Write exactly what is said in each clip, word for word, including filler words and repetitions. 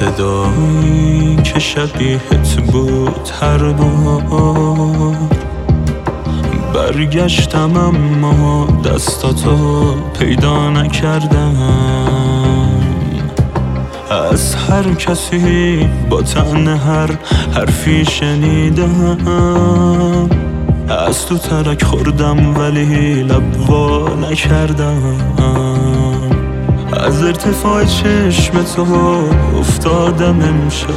صدایی که شبیهت بود هر بار برگشتم اما دستاتو پیدا نکردم. از هر کسی با طعن هر حرفی شنیدم، از تو ترک خوردم ولی لب وا نکردم. از ارتفاع چشم تو افتادم امشب،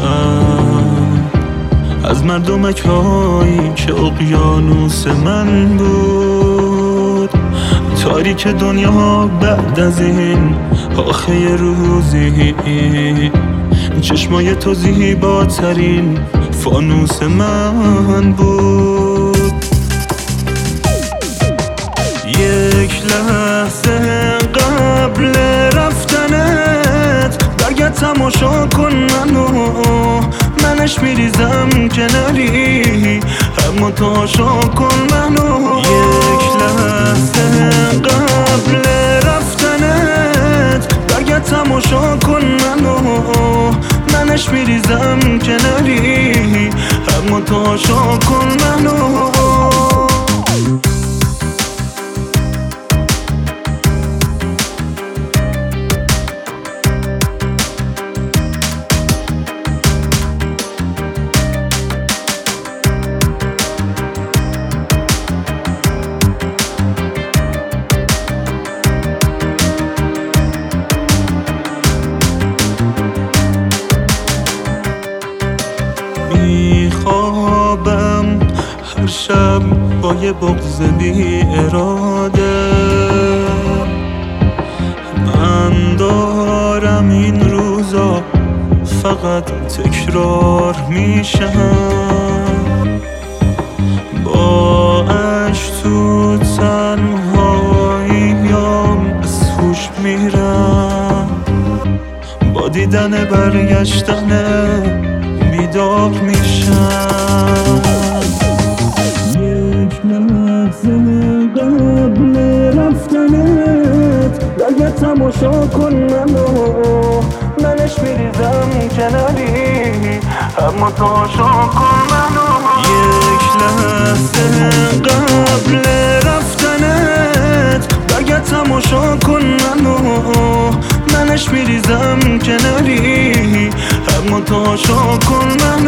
از مردمک هایی که اقیانوس من بود. تاریک دنیا بعد از این آخه روزی، چشمای تو زیباترین فانوس من بود. یک لحظه قبل رفتنت برگرد تماشا کن منو، منش میریزم کناری اما تاشا کن منو. یک لحظه قبل رفتنت برگرد تماشا کن منو، منش میریزم کناری اما تاشا کن منو. میخوابم هر شب با یه بغض بی اراده، من دارم این روزا فقط تکرار میشم. با عشق تو تنهاییام از هوش میرم، با دیدن برگشتن بیدار میشم. یک لحظه قبل رفتنت برگرد تماشا کن منو، منش میریزم کناری اما تاشا کن منو. یک لحظه قبل رفتنت برگرد تماشا کن منو، منش میریزم کناری اما تاشا کن منو.